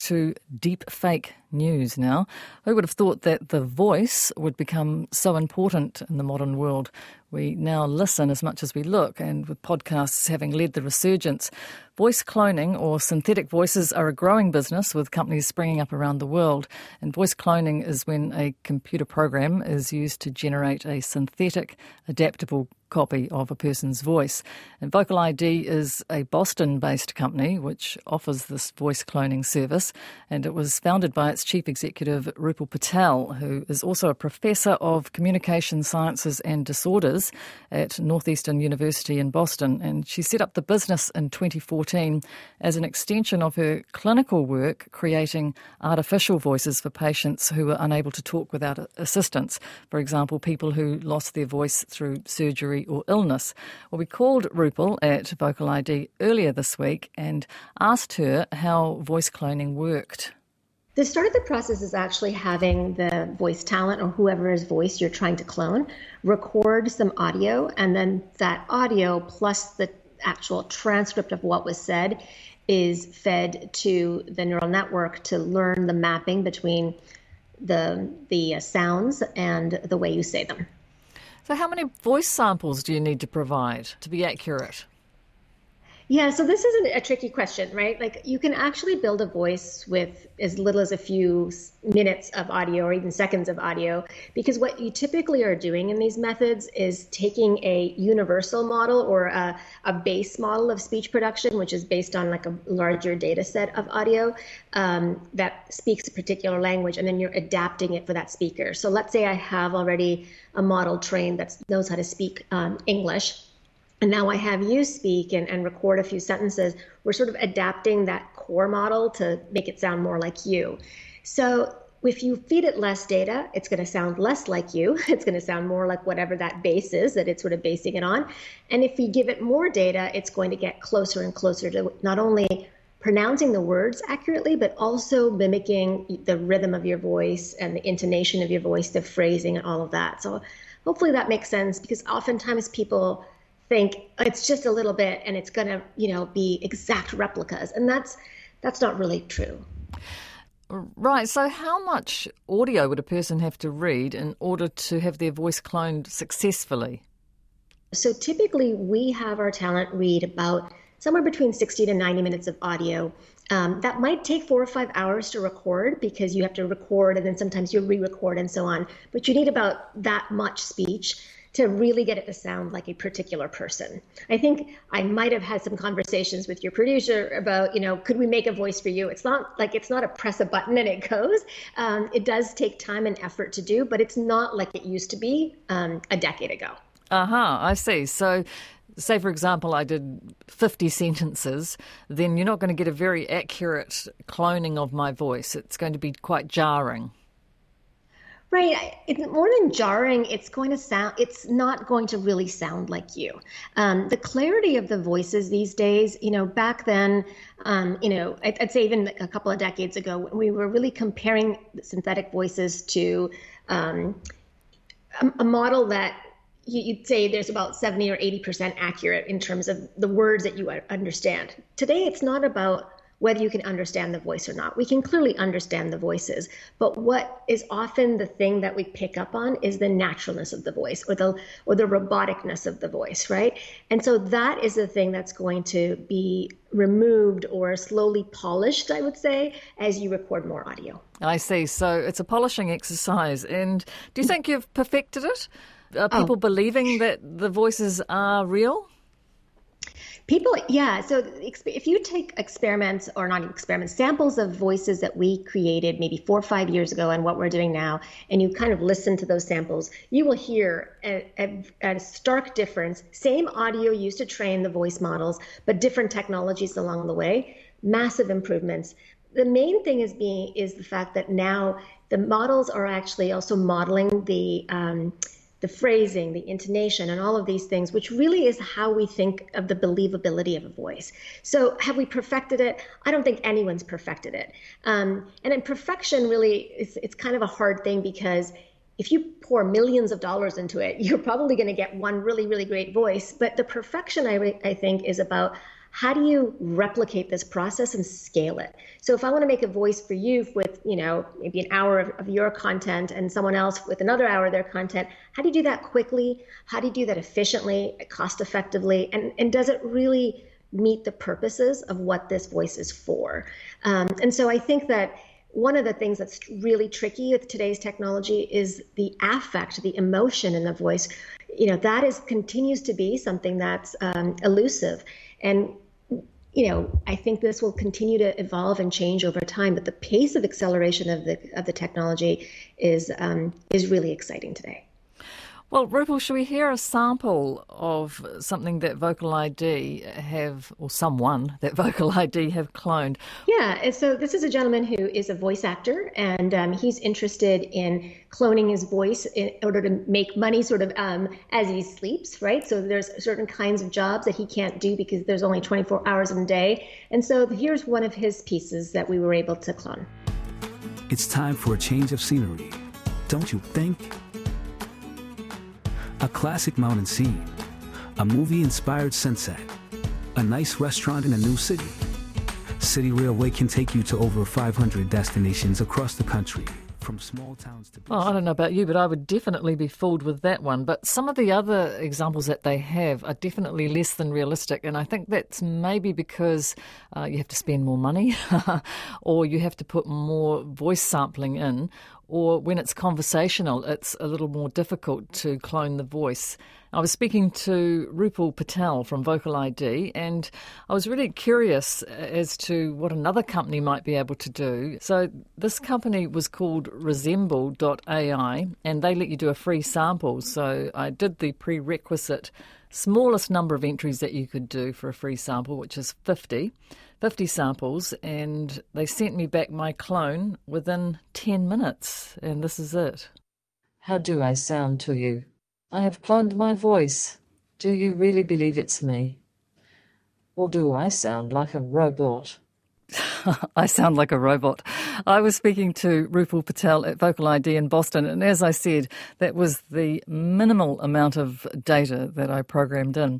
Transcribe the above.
To deep fake news now. Who would have thought that the voice would become so important in the modern world? We now listen as much as we look, and with podcasts having led the resurgence, voice cloning or synthetic voices are a growing business with companies springing up around the world. And voice cloning is when a computer program is used to generate a synthetic, adaptable copy of a person's voice. And Vocal ID is a Boston-based company which offers this voice cloning service, and it was founded by its chief executive, Rupal Patel, who is also a professor of communication sciences and disorders at Northeastern University in Boston. And she set up the business in 2014 as an extension of her clinical work, creating artificial voices for patients who were unable to talk without assistance. For example, people who lost their voice through surgery or illness. Well, we called Rupal at Vocal ID earlier this week and asked her how voice cloning worked. The start of the process is actually having the voice talent or whoever's voice you're trying to clone record some audio, and then that audio plus the actual transcript of what was said is fed to the neural network to learn the mapping between the sounds and the way you say them. So how many voice samples do you need to provide to be accurate? Yeah, so this is a tricky question, right? Like, you can actually build a voice with as little as a few minutes of audio or even seconds of audio, because what you typically are doing in these methods is taking a universal model or a base model of speech production, which is based on like a larger data set of audio that speaks a particular language, and then you're adapting it for that speaker. So let's say I have already a model trained that knows how to speak English. And now I have you speak and record a few sentences. We're sort of adapting that core model to make it sound more like you. So if you feed it less data, it's going to sound less like you. It's going to sound more like whatever that base is that it's sort of basing it on. And if you give it more data, it's going to get closer and closer to not only pronouncing the words accurately, but also mimicking the rhythm of your voice and the intonation of your voice, the phrasing and all of that. So hopefully that makes sense, because oftentimes people think it's just a little bit and it's going to, be exact replicas. And that's not really true. Right. So how much audio would a person have to read in order to have their voice cloned successfully? So typically we have our talent read about somewhere between 60 to 90 minutes of audio. That might take 4 or 5 hours to record, because you have to record and then sometimes you re-record and so on. But you need about that much speech to really get it to sound like a particular person. I think I might have had some conversations with your producer about, could we make a voice for you? It's not a press a button and it goes. It does take time and effort to do, but it's not like it used to be a decade ago. I see. So say, for example, I did 50 sentences, then you're not going to get a very accurate cloning of my voice. It's going to be quite jarring. Right. It's more than jarring. It's not going to really sound like you. The clarity of the voices these days, back then, I'd say even a couple of decades ago, when we were really comparing synthetic voices to a model that you'd say there's about 70 or 80% accurate in terms of the words that you understand. Today, it's not about whether you can understand the voice or not. We can clearly understand the voices, but what is often the thing that we pick up on is the naturalness of the voice or the roboticness of the voice, right? And so that is the thing that's going to be removed or slowly polished, I would say, as you record more audio. I see. So it's a polishing exercise. And do you think you've perfected it? Are people believing that the voices are real? People, yeah. So if you take samples of voices that we created maybe 4 or 5 years ago and what we're doing now, and you kind of listen to those samples, you will hear a stark difference. Same audio used to train the voice models, but different technologies along the way, massive improvements. The main thing is the fact that now the models are actually also modeling the phrasing, the intonation, and all of these things, which really is how we think of the believability of a voice. So have we perfected it? I don't think anyone's perfected it. And in perfection, really, it's kind of a hard thing, because if you pour millions of dollars into it, you're probably going to get one really, really great voice. But the perfection, I think, is about how do you replicate this process and scale it? So if I want to make a voice for you with, maybe an hour of your content and someone else with another hour of their content, how do you do that quickly? How do you do that efficiently, cost effectively? And does it really meet the purposes of what this voice is for? And so I think that one of the things that's really tricky with today's technology is the affect, the emotion in the voice. That continues to be something that's elusive. And, I think this will continue to evolve and change over time. But the pace of acceleration of the technology is really exciting today. Well, Rupal, should we hear a sample of something that Vocal ID someone that Vocal ID have cloned? Yeah, and so this is a gentleman who is a voice actor, and he's interested in cloning his voice in order to make money sort of as he sleeps, right? So there's certain kinds of jobs that he can't do because there's only 24 hours in a day. And so here's one of his pieces that we were able to clone. It's time for a change of scenery, don't you think? A classic mountain scene, a movie-inspired sunset, a nice restaurant in a new city. City Railway can take you to over 500 destinations across the country, from small towns to... Well, I don't know about you, but I would definitely be fooled with that one. But some of the other examples that they have are definitely less than realistic. And I think that's maybe because you have to spend more money or you have to put more voice sampling in, or when it's conversational, it's a little more difficult to clone the voice. I was speaking to Rupal Patel from Vocal ID, and I was really curious as to what another company might be able to do. So this company was called Resemble.ai, and they let you do a free sample. So I did the prerequisite smallest number of entries that you could do for a free sample, which is 50 samples, and they sent me back my clone within 10 minutes, and this is it. How do I sound to you? I have cloned my voice. Do you really believe it's me? Or do I sound like a robot? I sound like a robot. I was speaking to Rupal Patel at Vocal ID in Boston, and as I said, that was the minimal amount of data that I programmed in.